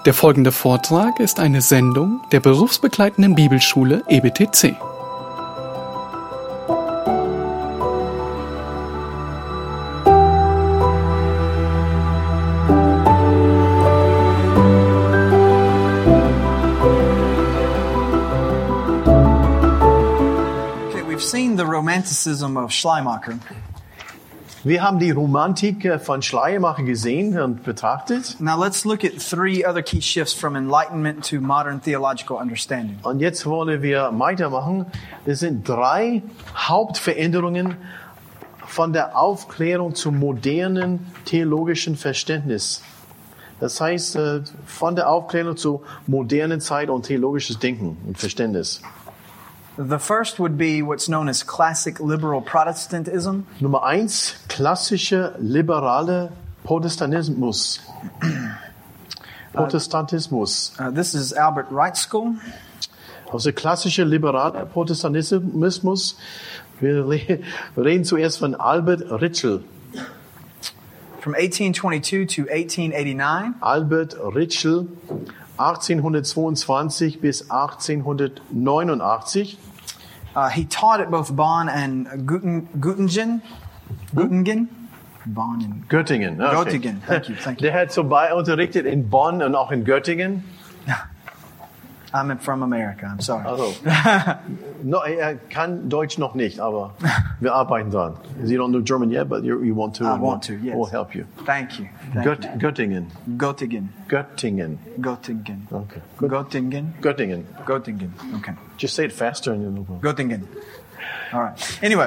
Der folgende Vortrag ist eine Sendung der berufsbegleitenden Bibelschule EBTC. Okay, we've seen the romanticism of Schleiermacher. Wir haben die Romantik von Schleiermacher gesehen und betrachtet. Now let's look at three other key shifts from Enlightenment to modern theological understanding. Und jetzt wollen wir weitermachen. Das sind 3 Hauptveränderungen von der Aufklärung zum modernen theologischen Verständnis. Das heißt, von der Aufklärung zur modernen Zeit und theologisches Denken und Verständnis. The first would be what's known as classic liberal Protestantism. Nummer 1, klassische liberale Protestantismus. This is Albert Reitzkel. Also klassische liberale Protestantismus. Wir reden zuerst von Albert Ritschl. From 1822 to 1889. Albert Ritschl, 1822 bis 1889. He taught at both Bonn and Göttingen. Bonn and Göttingen. Okay. Göttingen. Thank you. Der hat vorbei unterrichtet in Bonn und auch in Göttingen. I'm from America. I'm sorry. Also, er kann Deutsch noch nicht, aber wir arbeiten dran. You don't know German yet, but you want to. I want to. Yes. We'll help you. Thank you. Göttingen. Göttingen. Göttingen. Göttingen. Okay. Göttingen. Göttingen. Göttingen. Okay. Just say it faster and you'll know. Göttingen. All right. Anyway,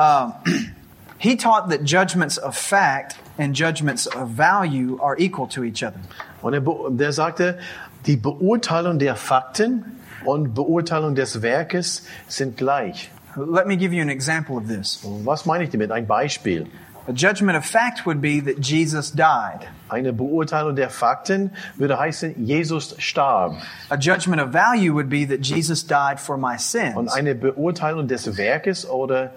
he taught that judgments of fact and judgments of value are equal to each other. Und der sagte, die Beurteilung der Fakten und Beurteilung des Werkes sind gleich. Let me give you an example of this. Was meine ich damit? Ein Beispiel. A judgment of fact would be that Jesus died. Eine Beurteilung der Fakten würde heißen, Jesus starb. A judgment of value would be that Jesus died for my sins. Und eine Beurteilung des Werkes oder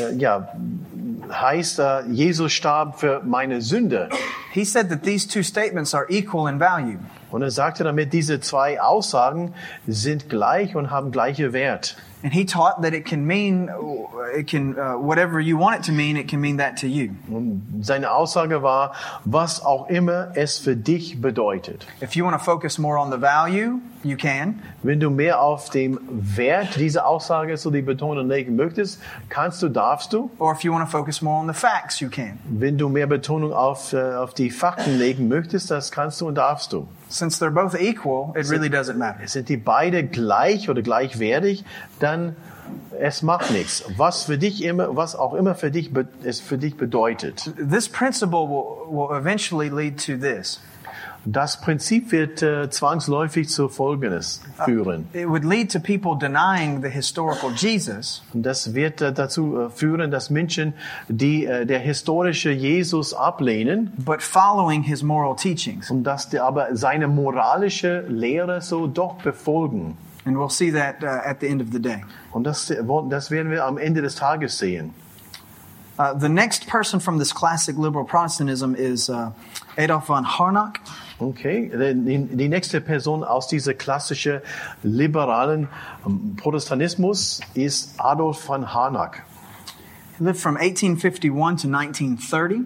heißt, Jesus starb für meine Sünde. He said that these two statements are equal in value. Und er sagte damit, diese 2 Aussagen sind gleich und haben gleiche Wert. And he taught that it can mean, whatever you want it to mean, it can mean that to you. Und seine Aussage war, was auch immer es für dich bedeutet. If you want to focus more on the value, you can. Wenn du mehr auf dem Wert dieser Aussage so die Betonung legen möchtest, darfst du. Or if you want to focus more on the facts, you can. Wenn du mehr Betonung auf die Fakten legen möchtest, das kannst du und darfst du. Since they're both equal, it really doesn't matter. Sind die beide gleich oder gleichwertig, dann es macht nichts. Was auch immer es für dich bedeutet. This principle will eventually lead to this. Das Prinzip wird zwangsläufig zu Folgendes führen. It would lead to people denying the historical Jesus. Und das wird dazu führen, dass Menschen, die der historische Jesus ablehnen, but following his moral teachings. Und dass die aber seine moralische Lehre so doch befolgen. And we'll see that at the end of the day. Und das werden wir am Ende des Tages sehen. The next person from this classic liberal Protestantism is Adolf von Harnack. Okay, die nächste Person aus dieser klassischen liberalen Protestantismus ist Adolf von Harnack. He lived from 1851 to 1930.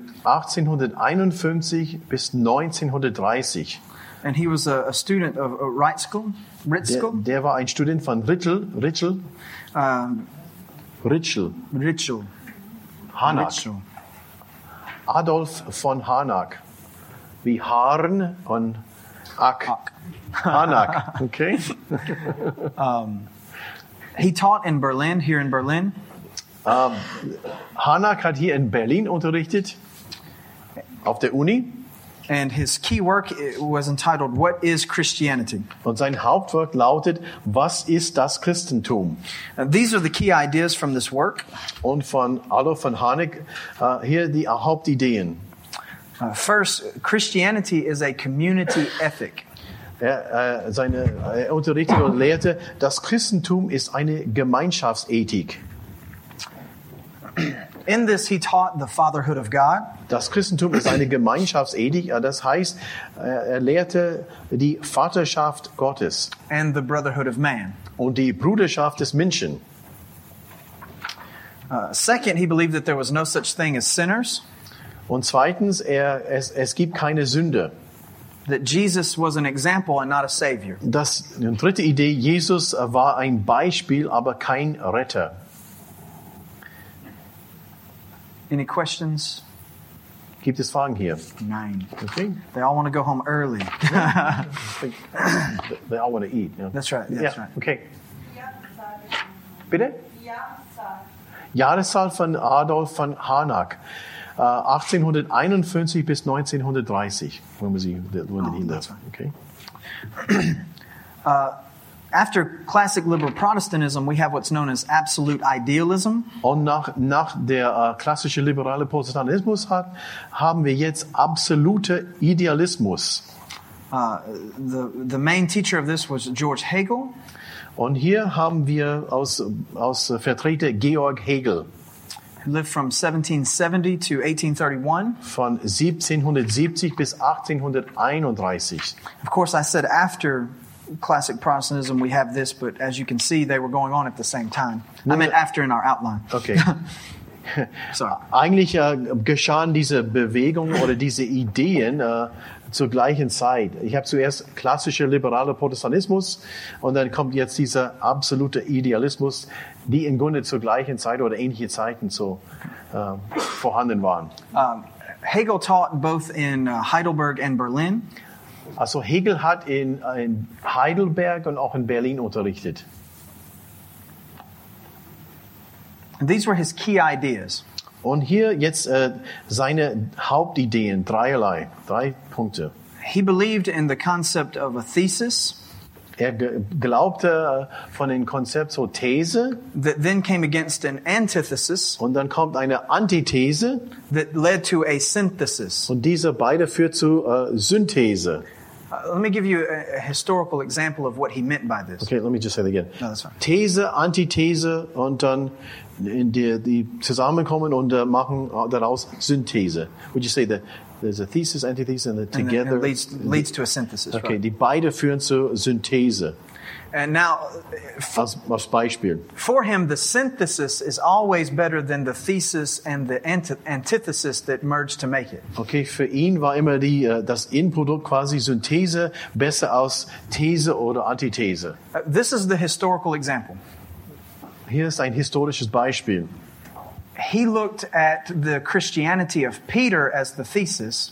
1851 bis 1930. And he was a student of Reitzkel. Der war ein Student von Ritschl. Harnack. Adolf von Harnack. Wie Harn und Ack. Harnack, okay. He taught here in Berlin. Harnack hat hier in Berlin unterrichtet, auf der Uni. And his key work was entitled, What is Christianity? Und sein Hauptwerk lautet, was ist das Christentum? These are the key ideas from this work. Und von Adolf von Harnack hier die Hauptideen. First, Christianity is a community ethic. Er unterrichtete und lehrte, das Christentum ist eine Gemeinschaftsethik. In this, he taught the fatherhood of God. Das Christentum ist eine Gemeinschaftsethik, das heißt, er lehrte die Vaterschaft Gottes And the brotherhood of man. und die Bruderschaft des Menschen. Second, he believed that there was no such thing as sinners. Und zweitens, es gibt keine Sünde. That Jesus was an example and not a savior. Die dritte Idee, Jesus war ein Beispiel, aber kein Retter. Any questions? Gibt es Fragen hier? Nine. Okay. They all want to go home early. They all want to eat. Yeah. That's right. That's right. Okay. Bitte? Jahreszahl von Adolf von Harnack. 1851 bis 1930. When was he lived? That's right. Okay. After classic liberal Protestantism, we have what's known as absolute idealism. Und nach der klassische liberale Protestantismus haben wir jetzt absolute Idealismus. The main teacher of this was George Hegel. Und hier haben wir aus Vertreter Georg Hegel. Who lived from 1770 to 1831. Von 1770 bis 1831. Of course, I said after classic Protestantism we have this, but as you can see, they were going on at the same time. I meant after in our outline. Okay. Sorry. Eigentlich geschahen diese Bewegungen oder diese Ideen zur gleichen Zeit. Ich habe zuerst klassischer liberaler Protestantismus und dann kommt jetzt dieser absolute Idealismus, die im Grunde zur gleichen Zeit oder ähnliche Zeiten so vorhanden waren. Hegel taught both in Heidelberg and Berlin. Also Hegel hat in Heidelberg und auch in Berlin unterrichtet. And these were his key ideas. Und hier jetzt seine Hauptideen, drei Punkte. He believed in the concept of a thesis. Er glaubte von dem Konzept so These. That then came against an antithesis. Und dann kommt eine Antithese. That led to a synthesis. Und diese beide führt zu Synthese. Let me give you a historical example of what he meant by this. Okay, let me just say that again. No, that's fine. These, Antithese und dann die zusammenkommen und machen daraus Synthese. Would you say that there's a thesis, antithesis, and together it leads to a synthesis? Okay, right? die beide führen zur Synthese. And now, Als Beispiel. for him, the synthesis is always better than the thesis and the antithesis that merge to make it. Okay, für ihn war immer das Endprodukt quasi Synthese besser als These oder Antithese. This is the historical example. Hier ist ein historisches Beispiel. He looked at the Christianity of Peter as the thesis.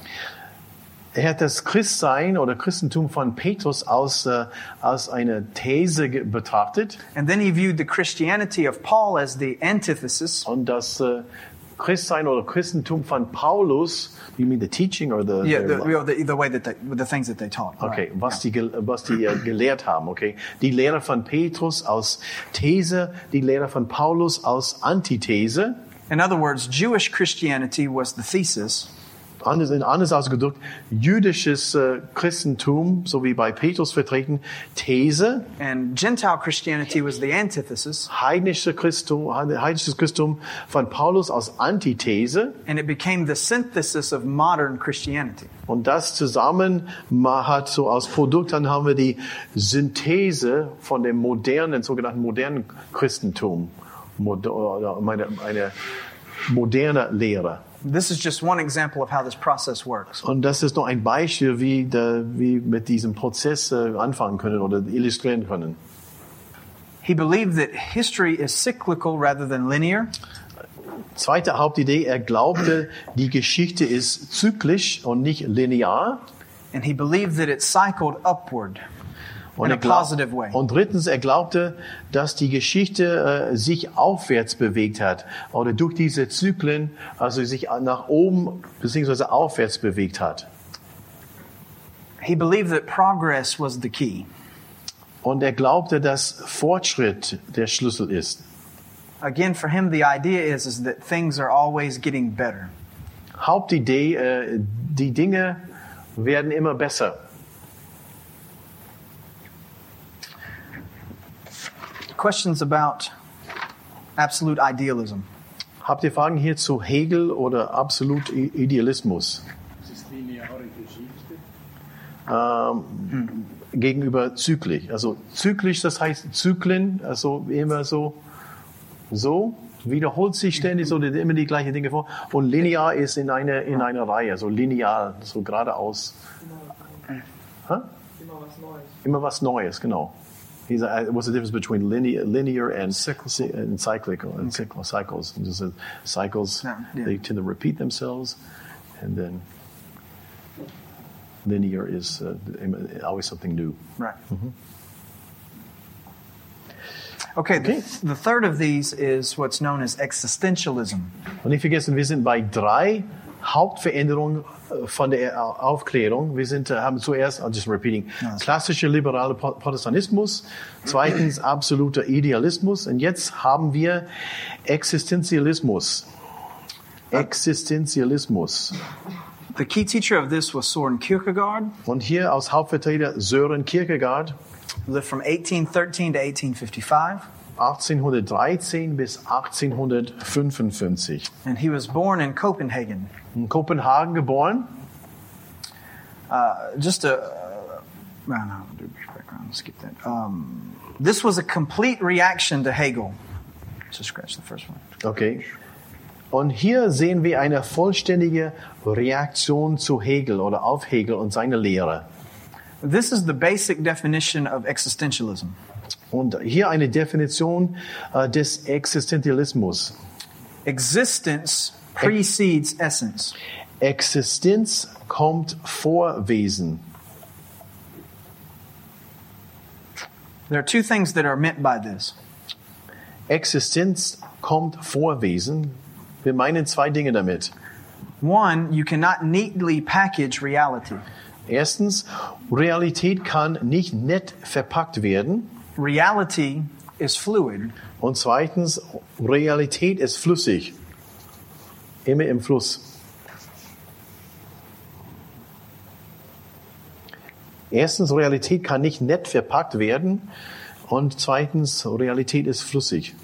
Er hat das Christsein oder Christentum von Petrus als eine These betrachtet. And then he viewed the Christianity of Paul as the antithesis. Und das Christsein oder Christentum von Paulus, you mean the teaching or the way that the things that they taught. Okay, Right. was die gelehrt haben, okay? Die Lehre von Petrus als These, die Lehre von Paulus als Antithese. In other words, Jewish Christianity was the thesis. Anders ausgedrückt, jüdisches Christentum, so wie bei Petrus vertreten, These. And Gentile Christianity was the antithesis. Heidnisches Christentum von Paulus als Antithese. And it became the synthesis of modern Christianity. Und das zusammen hat so als Produkt, dann haben wir die Synthese von dem sogenannten modernen Christentum. Eine moderne Lehre. This is just one example of how this process works. Und das ist nur ein Beispiel, wie mit diesem Prozess anfangen können oder illustrieren können. He believed that history is cyclical rather than linear. Zweite Hauptidee, er glaubte, die Geschichte ist zyklisch und nicht linear. And he believed that it cycled upward in a positive way. Und drittens, er glaubte, dass die Geschichte sich aufwärts bewegt hat oder durch diese Zyklen, also sich nach oben bzw. aufwärts bewegt hat. He believed that progress was the key. Und er glaubte, dass Fortschritt der Schlüssel ist. Again, for him, the idea is that things are always getting better. Hauptidee, die Dinge werden immer besser. Questions about absolute idealism? Habt ihr Fragen hier zu Hegel oder absolut Idealismus? Das ist lineare Geschichte. Gegenüber zyklisch. Also zyklisch, das heißt Zyklen, also immer so, wiederholt sich ständig so immer die gleichen Dinge vor. Und linear ist in einer Reihe, so linear, so geradeaus. Immer was Neues, genau. What's the difference between linear and cyclical? And cycles. And just cycles, they tend to repeat themselves, and then linear is always something new. Right. Okay, the third of these is what's known as existentialism. Und nicht vergessen, wir sind bei 3 Hauptveränderungen von der Aufklärung. Wir haben zuerst, just repeating, klassischer liberaler Protestantismus, zweitens absoluter Idealismus und jetzt haben wir Existenzialismus. The key teacher of this was Søren Kierkegaard. Und hier als Hauptvertreter Søren Kierkegaard. Lived from 1813 to 1855. 1813 bis 1855. And he was born in Copenhagen. In Kopenhagen geboren. Skip that. This was a complete reaction to Hegel. Just scratch the first one. Okay. Und hier sehen wir eine vollständige Reaktion zu Hegel oder auf Hegel und seine Lehre. This is the basic definition of existentialism. Und hier eine Definition des Existenzialismus. Existence precedes essence. Existenz kommt vor Wesen. There are 2 things that are meant by this. Existenz kommt vor Wesen. Wir meinen 2 Dinge damit. One, you cannot neatly package reality. Erstens, Realität kann nicht nett verpackt werden. Reality is fluid. Und zweitens, Realität ist flüssig. Immer im Fluss. Erstens, Realität kann nicht nett verpackt werden. Und zweitens, Realität ist flüssig.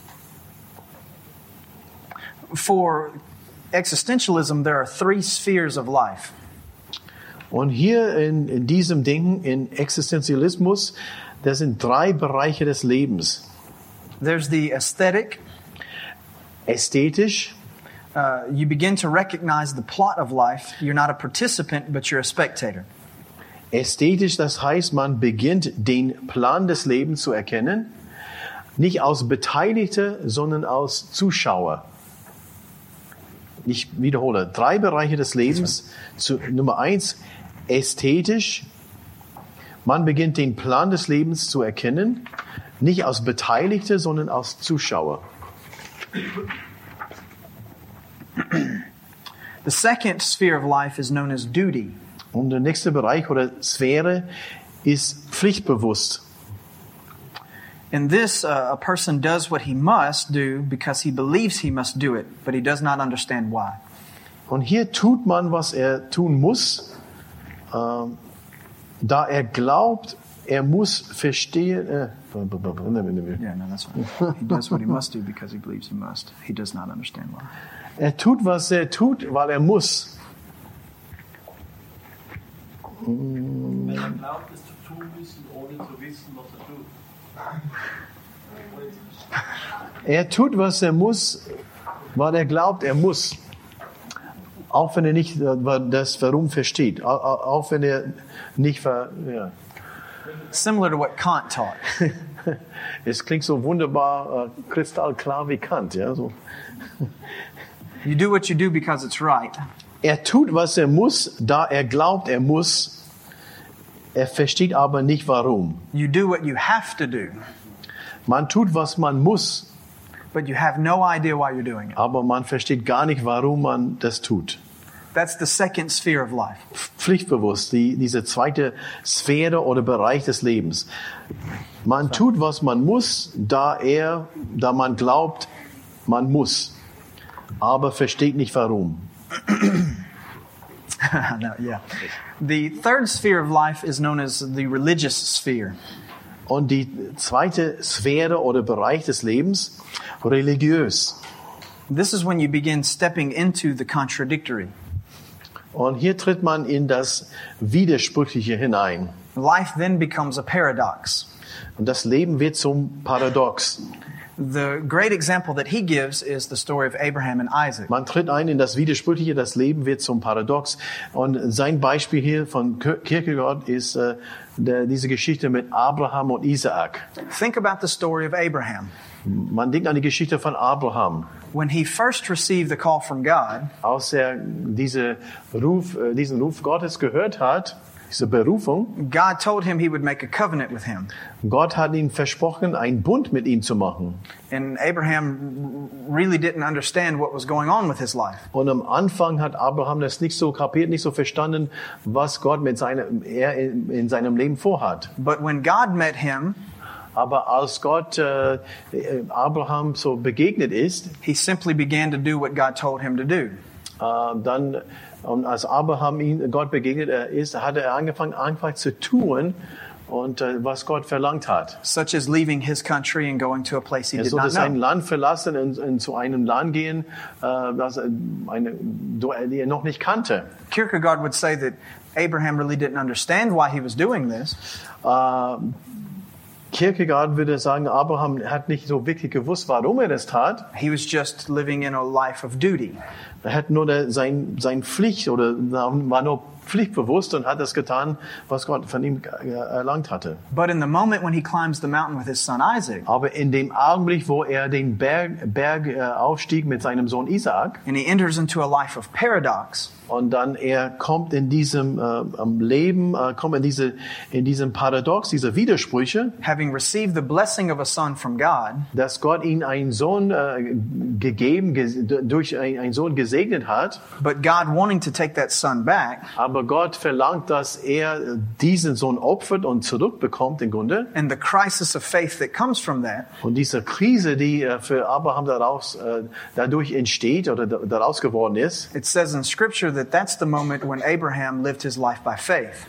For existentialism, there are 3 spheres of life. Und hier in diesem Denken, in Existenzialismus, das sind 3 Bereiche des Lebens. There's the aesthetic. Ästhetisch. You begin to recognize the plot of life. You're not a participant, but you're a spectator. Ästhetisch, das heißt, man beginnt den Plan des Lebens zu erkennen, nicht als Beteiligte, sondern als Zuschauer. Ich wiederhole, 3 Bereiche des Lebens. Nummer 1, ästhetisch. Man beginnt den Plan des Lebens zu erkennen, nicht als Beteiligte, sondern als Zuschauer. The second sphere of life is known as duty. Und der nächste Bereich oder Sphäre ist pflichtbewusst. In this, a person does what he must do because he believes he must do it, but he does not understand why. Und hier tut man, was er tun muss, da er glaubt, er muss verstehen. Yeah, no, that's fine. He does what he must do because he believes he must. He does not understand why. Er tut, was er tut, weil er muss. Wenn er glaubt, es zu tun müssen, ohne zu wissen, was er tut. Er tut, was er muss, weil er glaubt, er muss. Auch wenn er nicht das Warum versteht. Auch wenn er nicht Similar to what Kant taught. Es klingt so wunderbar kristallklar wie Kant. Ja, so. You do what you do because it's right. Er tut, was er muss, da er glaubt, er muss. Er versteht aber nicht, warum. You do what you have to do. Man tut, was man muss. But you have no idea why you're doing it. Aber man versteht gar nicht, warum man das tut. That's the second sphere of life. Pflichtbewusst, diese zweite Sphäre oder Bereich des Lebens. Man tut, was man muss, da man glaubt, man muss. Aber versteht nicht, warum. No, yeah. The third sphere of life is known as the religious sphere. Und die zweite Sphäre oder Bereich des Lebens, religiös. This is when you begin stepping into the contradictory. Und hier tritt man in das Widersprüchliche hinein. Life then becomes a paradox. Und das Leben wird zum Paradox. The great example that he gives is the story of Abraham and Isaac. Man tritt ein in das Widersprüchliche, das Leben wird zum Paradox. Und sein Beispiel hier von Kierkegaard ist diese Geschichte mit Abraham und Isaak. Think about the story of Abraham. Man denkt an die Geschichte von Abraham. When he first received the call from God, Als er diesen Ruf Gottes gehört hat, diese Berufung, God told him he would make a covenant with him. Gott hat ihm versprochen, einen Bund mit ihm zu machen. And Abraham really didn't understand what was going on with his life. Und am Anfang hat Abraham das nicht so kapiert, nicht so verstanden, was Gott in seinem Leben vorhat. But when God met him, Aber als Gott Abraham so begegnet ist, he simply began to do what God told him to do. Und als Abraham Gott begegnet ist, hat er angefangen einfach zu tun, und was Gott verlangt hat. Such as leaving his country and going to a place he Er did sollte not sein know. Land verlassen und zu einem Land gehen, das er noch nicht kannte. Kierkegaard would say that Abraham really didn't understand why he was doing this. Kierkegaard würde sagen, Abraham hat nicht so wirklich gewusst, warum er das tat. He was just living in a life of duty. Er hat nur sein Pflicht oder war nur pflichtbewusst und hat das getan, was Gott von ihm erlangt hatte. But in the moment when he climbs the mountain with his son Isaac, Aber in dem Augenblick, wo er den Berg aufstieg mit seinem Sohn Isaak, and he enters into a life of paradox, und dann er kommt in diesem Leben, kommt in diesem Paradox, diese Widersprüche, having received the blessing of a son from God, dass Gott ihn einen Sohn durch einen Sohn gesegnet hat, but God wanting to take that son back, aber Gott verlangt, dass er diesen Sohn opfert und zurückbekommt im Grunde. and the crisis of faith that comes from that, Und diese Krise, die für Abraham dadurch entsteht oder daraus geworden ist, it says in Scripture that that's the moment when Abraham lived his life by faith.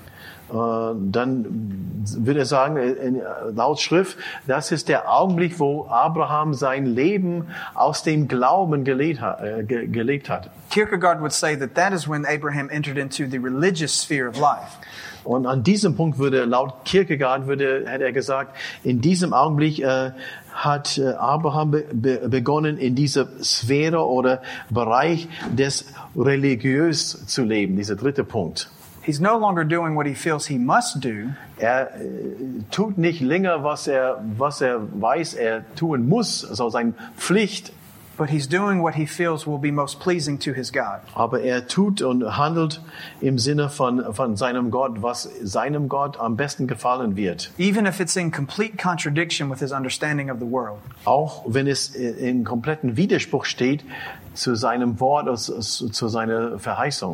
dann würde er sagen, laut Schrift, das ist der Augenblick, wo Abraham sein Leben aus dem Glauben gelebt hat. Kierkegaard would say that is when Abraham entered into the religious sphere of life. Und an diesem Punkt laut Kierkegaard hätte er gesagt, in diesem Augenblick hat Abraham begonnen, in dieser Sphäre oder Bereich des Religiös zu leben, dieser dritte Punkt. He's no longer doing what he feels he must do. Er tut nicht länger, was er weiß, er tun muss, also seine Pflicht. But he's doing what he feels will be most pleasing to his God. Aber er tut und handelt im Sinne von seinem Gott, was seinem Gott am besten gefallen wird. Even if it's in complete contradiction with his understanding of the world. Auch wenn es in kompletten Widerspruch steht zu seinem Wort, zu seiner Verheißung.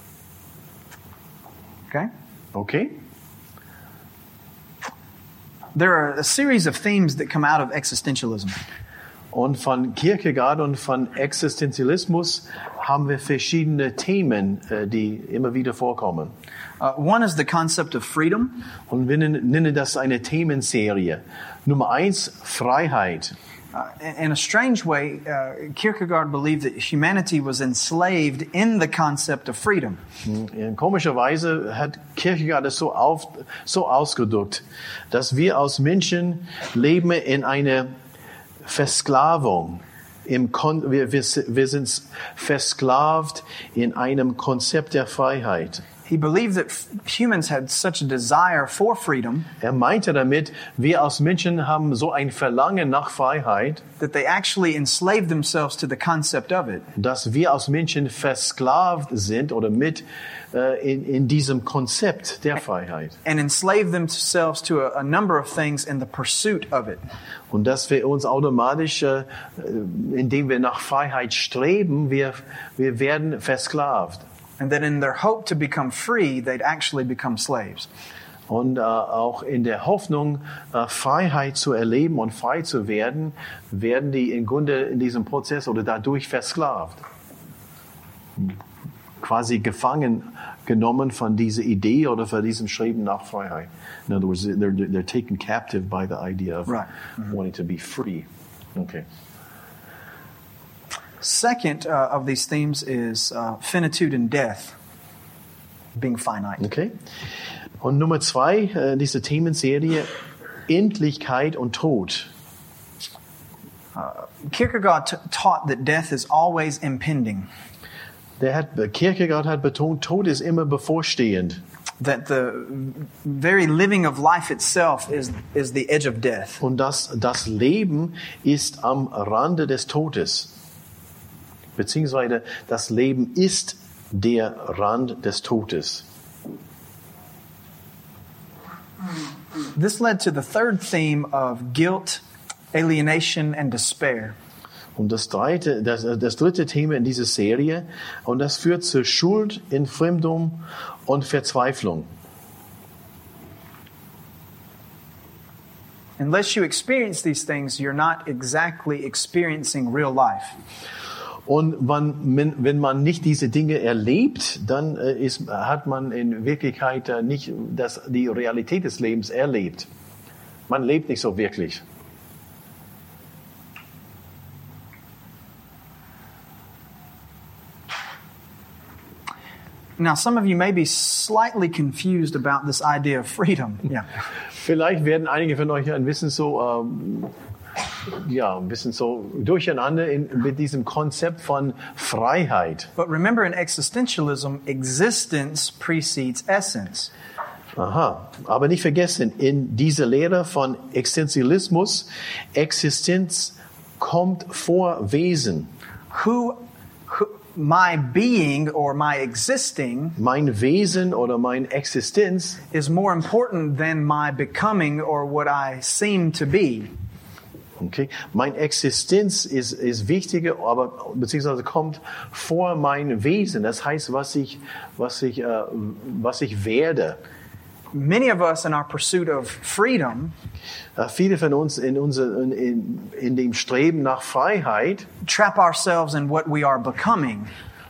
Okay? Okay? There are a series of themes that come out of existentialism. Und von Kierkegaard und von Existenzialismus haben wir verschiedene Themen, die immer wieder vorkommen. One is the concept of freedom. Und wir nennen das eine Themenserie. Nummer 1, Freiheit. In a strange way, Kierkegaard believed that humanity was enslaved in the concept of freedom. Komischerweise hat Kierkegaard es so ausgedrückt, dass wir als Menschen leben in einer Versklavung. Wir sind versklavt in einem Konzept der Freiheit. He believed that humans had such a desire for freedom Er meinte damit, wir als Menschen haben so ein Verlangen nach Freiheit, that they actually enslaved themselves to the concept of it. dass wir als Menschen versklavt sind oder in diesem Konzept der Freiheit. And enslaved themselves to a number of things in the pursuit of it. Und dass wir uns automatisch, indem wir nach Freiheit streben, wir werden versklavt. And that in their hope to become free, they'd actually become slaves. Und auch in der Hoffnung, Freiheit zu erleben und frei zu werden, werden die im Grunde in diesem Prozess oder dadurch versklavt. Quasi gefangen genommen von dieser Idee oder von diesem Streben nach Freiheit. In other words, they're taken captive by the idea of Right. wanting to be free. Okay. Second of these themes is finitude and death, being finite. Okay. Und Nummer 2, diese Themenserie, Endlichkeit und Tod. Kierkegaard taught that death is always impending, Kierkegaard hat betont, Tod ist immer bevorstehend. that the very living of life itself is the edge of death. Und das Leben ist am Rande des Todes. Beziehungsweise das Leben ist der Rand des Todes. This led to the third theme of guilt, alienation, and despair. Und das dritte Thema in dieser Serie, und das führt zu Schuld, Entfremdung und Verzweiflung. Unless you experience these things, you're not exactly experiencing real life. Und wenn man nicht diese Dinge erlebt, dann hat man in Wirklichkeit nicht die Realität des Lebens erlebt. Man lebt nicht so wirklich. Now, some of you may be slightly confused about this idea of freedom. Yeah. Vielleicht werden einige von euch ein bisschen so durcheinander mit diesem Konzept von Freiheit. But remember, in existentialism, existence precedes essence. Aha, aber nicht vergessen, in dieser Lehre von Existenzialismus, Existenz kommt vor Wesen. My being or my existing Mein Wesen oder meine Existenz is more important than my becoming or what I seem to be. Okay, meine Existenz ist wichtiger, aber beziehungsweise kommt vor mein Wesen. Das heißt, was ich werde. Many of us in our pursuit of freedom Viele von uns in dem Streben nach Freiheit trap ourselves in what we are becoming.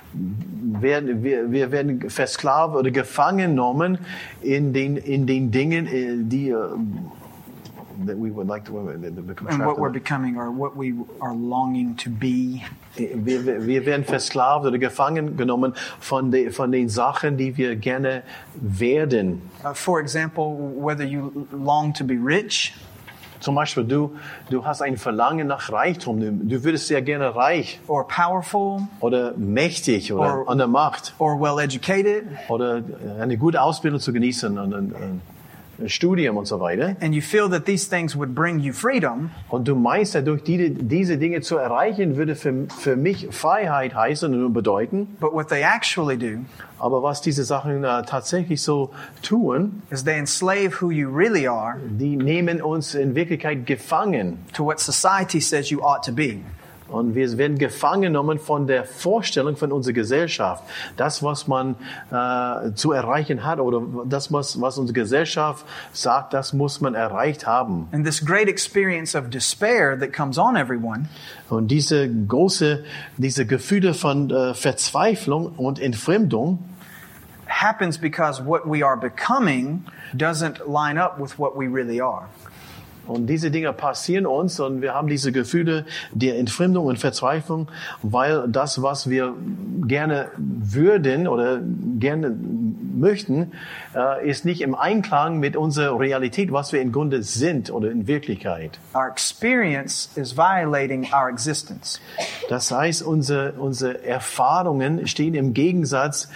wir werden versklavt oder gefangen genommen in den Dingen, die that we would like to become And what we're becoming or what we are longing to be. Wir werden versklavt oder gefangen genommen von den Sachen, die wir gerne werden. For example, whether you long to be rich, Zum Beispiel, du hast ein Verlangen nach Reichtum. Du würdest sehr gerne reich or powerful, oder mächtig oder an der Macht or well educated, oder eine gute Ausbildung zu genießen und ein Studium und so weiter. and you feel that these things would bring you freedom, Und du meinst, durch diese Dinge zu erreichen, würde für mich Freiheit heißen und bedeuten. but what they actually do Aber was diese Sachen tatsächlich so tun, is they enslave who you really are die nehmen uns in Wirklichkeit gefangen. to what society says you ought to be. Und wir werden gefangen genommen von der Vorstellung von unserer Gesellschaft. Das, was man zu erreichen hat oder das, was unsere Gesellschaft sagt, das muss man erreicht haben. And this great experience of despair that comes on everyone Und diese Gefühle von Verzweiflung und Entfremdung happens because what we are becoming doesn't line up with what we really are. Und diese Dinge passieren uns und wir haben diese Gefühle der Entfremdung und Verzweiflung, weil das, was wir gerne würden oder gerne möchten, ist nicht im Einklang mit unserer Realität, was wir im Grunde sind oder in Wirklichkeit. Our experience is violating our existence. Das heißt, unsere Erfahrungen stehen im Gegensatz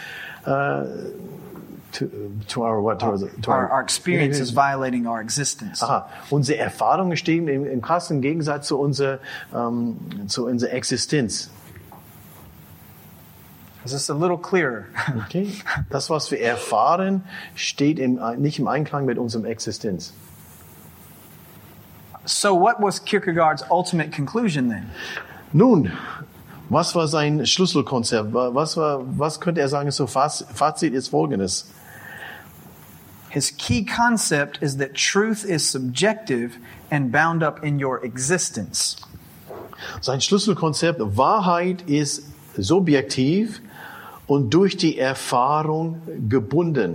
to our what? Our experience is violating our existence. Aha, unsere Erfahrungen stehen im krassen Gegensatz zu unserer Existenz. Is this a little clearer? Okay? Das, was wir erfahren, steht nicht im Einklang mit unserer Existenz. So what was Kierkegaard's ultimate conclusion then? Nun, was war sein Schlüsselkonzept? Was könnte er sagen? So Fazit ist Folgendes. His key concept is that truth is subjective and bound up in your existence. Sein Schlüsselkonzept, Wahrheit ist subjektiv und durch die Erfahrung gebunden.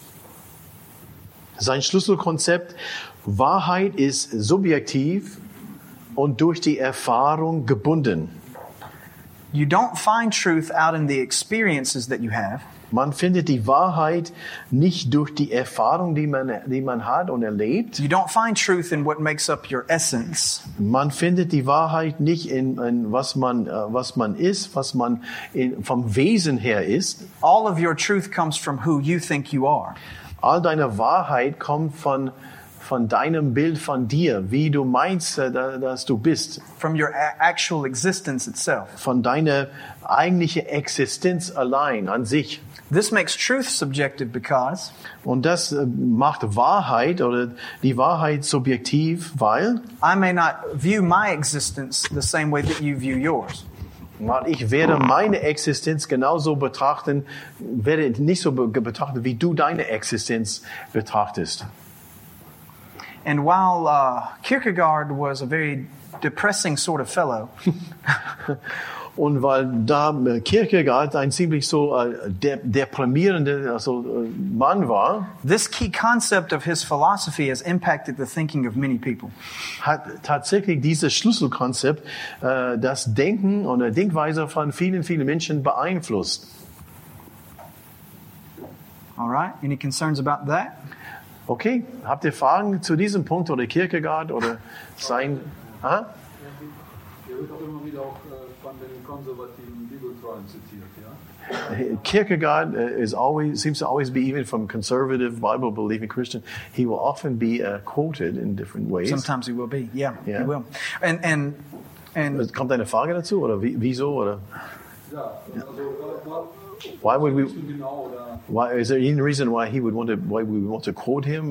Sein Schlüsselkonzept, Wahrheit ist subjektiv und durch die Erfahrung gebunden. You don't find truth out in the experiences that you have. Man findet die Wahrheit nicht durch die Erfahrung, die man hat und erlebt. You don't find truth in what makes up your essence. Man findet die Wahrheit nicht in was man ist, was man vom Wesen her ist. All of your truth comes from who you think you are. All deine Wahrheit kommt von deinem Bild von dir, wie du meinst, dass du bist. From your actual existence itself. Von deiner eigentlichen Existenz allein an sich. This makes truth subjective because Und das macht Wahrheit oder die Wahrheit subjektiv, weil I may not view my existence the same way that you view yours. ich werde meine Existenz genauso betrachten, werde nicht so betrachten, wie du deine Existenz betrachtest. And while Kierkegaard was a very depressing sort of fellow, Und weil da Kierkegaard ein ziemlich so deprimierender Mann war, this key concept of his philosophy has impacted the thinking of many people. hat tatsächlich dieses Schlüsselkonzept das Denken und die Denkweise von vielen Menschen beeinflusst. All right? Any concerns about that? Okay, habt ihr Fragen zu diesem Punkt oder Kierkegaard oder sein? Er wird auch immer wieder auch von den konservativen Bibeltreuen zitiert, ja? Kierkegaard seems to always be, even from conservative Bible-believing Christian, he will often be quoted in different ways. Sometimes he will be. Yeah, Yeah. he will. And Kommt eine Frage dazu oder wieso oder? Ja, also Why would we? genau, oder? Why is there any reason why we would want to quote him,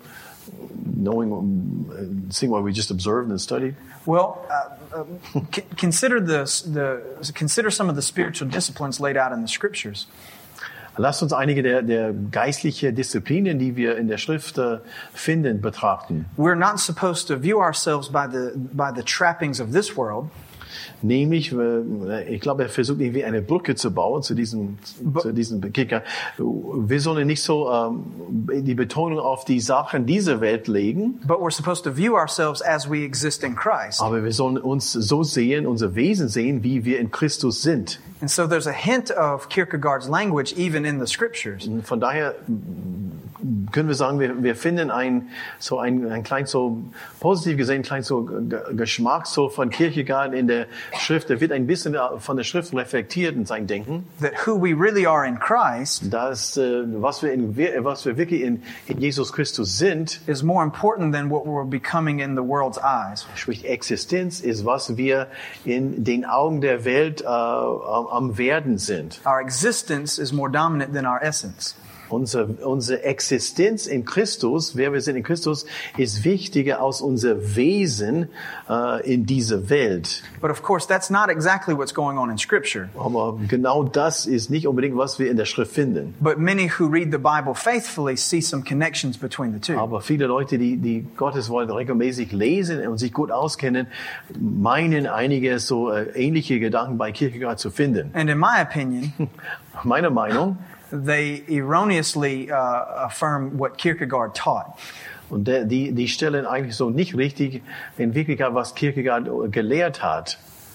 seeing what we just observed and studied? well, consider consider some of the spiritual disciplines laid out in the scriptures. Lasst uns einige der geistlichen Disziplinen, die wir in der Schrift finden, betrachten. We're not supposed to view ourselves by the trappings of this world. Nämlich, ich glaube, er versucht irgendwie eine Brücke zu bauen zu diesem Kicker. Wir sollen nicht so die Betonung auf die Sachen dieser Welt legen. But we're supposed to view ourselves as we exist in Christ. Aber wir sollen uns so sehen, unser Wesen sehen, wie wir in Christus sind. And so there's a hint of Kierkegaard's language even in the scriptures. Und von daher können wir sagen, wir finden ein klein so positiv gesehen klein so Geschmack so von Kierkegaard in der Schrift. Er wird ein bisschen von der Schrift reflektiert in sein Denken. That who we really are in Christ Dass was wir wirklich in Jesus Christus sind, is more important than what we're becoming in the world's eyes. sprich Existenz ist, was wir in den Augen der Welt am werden sind. Our existence is more dominant than our essence. Unsere Existenz in Christus, wer wir sind in Christus, ist wichtiger als unser Wesen in dieser Welt. But of course, that's not exactly what's going on in Scripture. Aber genau das ist nicht unbedingt, was wir in der Schrift finden. But many who read the Bible faithfully see some connections between the two. Aber viele Leute, die Gottes Wort regelmäßig lesen und sich gut auskennen, meinen einige so ähnliche Gedanken bei Kierkegaard zu finden. And in my opinion, Meine Meinung, they erroneously affirm what Kierkegaard taught. und die stellen eigentlich so nicht richtig in Wirklichkeit, was Kierkegaard gelehrt hat.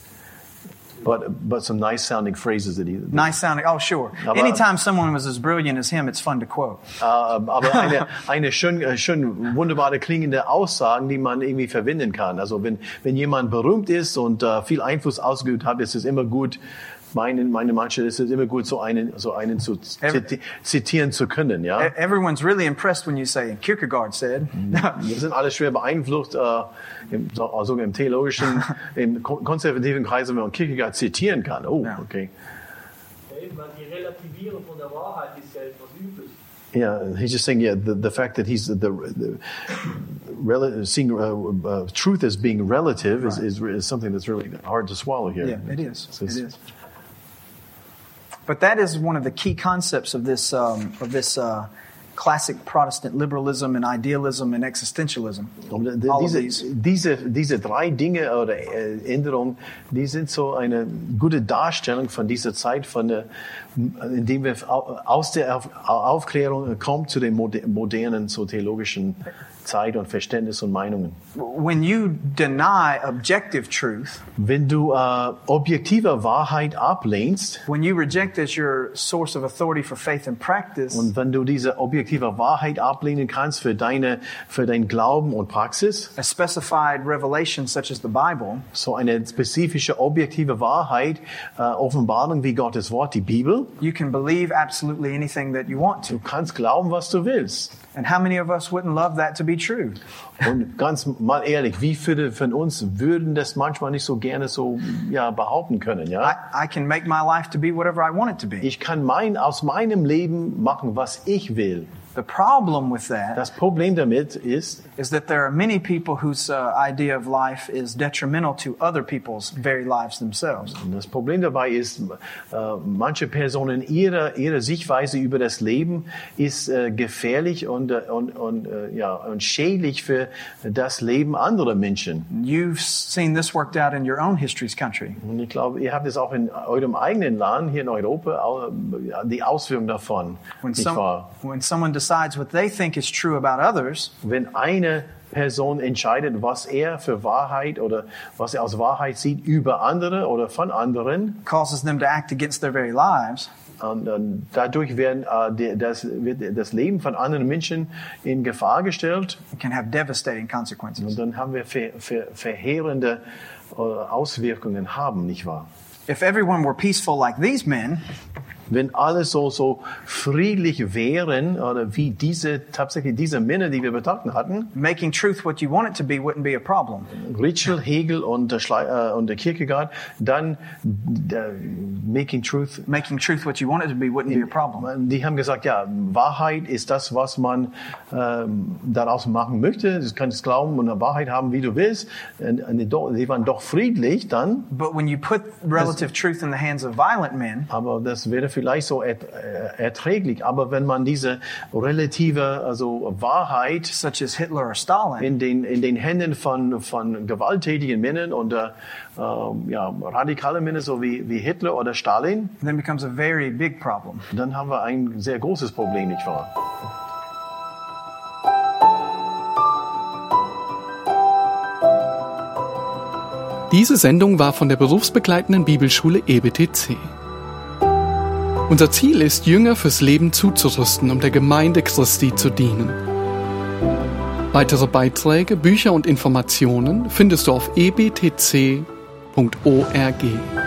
But some nice sounding phrases that he. Nice sounding. Oh, sure. Aber- Anytime someone was as brilliant as him, it's fun to quote. Aber eine schön wunderbare klingende Aussagen, die man irgendwie verwenden kann. Also wenn jemand berühmt ist und viel Einfluss ausgeübt hat, ist es immer gut. Meine manche ist es immer gut, so einen zu zitieren zu können, ja. Everyone's really impressed when you say, Kierkegaard said. Wir sind alle schwer beeinflusst, also im theologischen, im konservativen Kreis, wenn man Kierkegaard zitieren kann. Oh, Ja. okay. Eben, weil die Relativierung von der Wahrheit ist ja etwas Übles. Yeah, he's just saying, the fact that he's seeing truth as being relative is something that's really hard to swallow here. Yeah, it is. So It is. But that is one of the key concepts of this classic Protestant liberalism and idealism and existentialism. Und All of these. diese drei Dinge oder Änderungen, die sind so eine gute Darstellung von dieser Zeit, indem wir aus der Aufklärung kommen zu den modernen so theologischen Zeit und Verständnis und Meinungen. When you deny objective truth, Wenn du objektive Wahrheit ablehnst when you reject as your source of authority for faith and practice, und wenn du diese objektive Wahrheit ablehnen kannst für dein Glauben und Praxis, a specified revelation such as the Bible, so eine spezifische objektive Wahrheit, Offenbarung wie Gottes Wort, die Bibel, you can believe absolutely anything that you want to. du kannst glauben, was du willst. And how many of us wouldn't love that to be true? Und ganz mal ehrlich, wie viele von uns würden das manchmal nicht so gerne so behaupten können, ja? I can make my life to be whatever I want it to be. Ich kann aus meinem Leben machen, was ich will. The problem with that Das Problem damit ist that there are many people whose idea of life is detrimental to other people's very lives themselves. das Problem dabei ist, manche Personen ihre Sichtweise über das Leben ist gefährlich und schädlich für das Leben anderer Menschen. You've seen this worked out in your own history's country. Und ich glaube, ihr habt es auch in eurem eigenen Land hier in Europa die Auswirkungen davon. Nicht wahr? When someone decides what they think is true about others, Wenn eine Person entscheidet, was er für Wahrheit oder was er als Wahrheit sieht über andere oder von anderen, causes them to act against their very lives, und dadurch wird das Leben von anderen Menschen in Gefahr gestellt. it can have devastating consequences. Und dann haben wir verheerende Auswirkungen haben, nicht wahr? If everyone were peaceful like these men, Wenn alle so friedlich wären, oder wie tatsächlich diese Männer, die wir betrachtet hatten, making truth what you want it to be wouldn't be a problem. Ritschl, Hegel und der Kierkegaard, dann making truth what you want it to be wouldn't be a problem. Die haben gesagt, ja, Wahrheit ist das, was man daraus machen möchte. Du kannst glauben und eine Wahrheit haben, wie du willst. Die waren doch friedlich dann. But when you put relative truth in the hands of violent men, Aber das wäre vielleicht so erträglich. Aber wenn man diese relative Wahrheit such as Hitler or Stalin, in den Händen von gewalttätigen Männern und radikale Männer, so wie Hitler oder Stalin, then becomes a very big problem. dann haben wir ein sehr großes Problem, nicht wahr? Diese Sendung war von der berufsbegleitenden Bibelschule EBTC. Unser Ziel ist, Jünger fürs Leben zuzurüsten, um der Gemeinde Christi zu dienen. Weitere Beiträge, Bücher und Informationen findest du auf ebtc.org.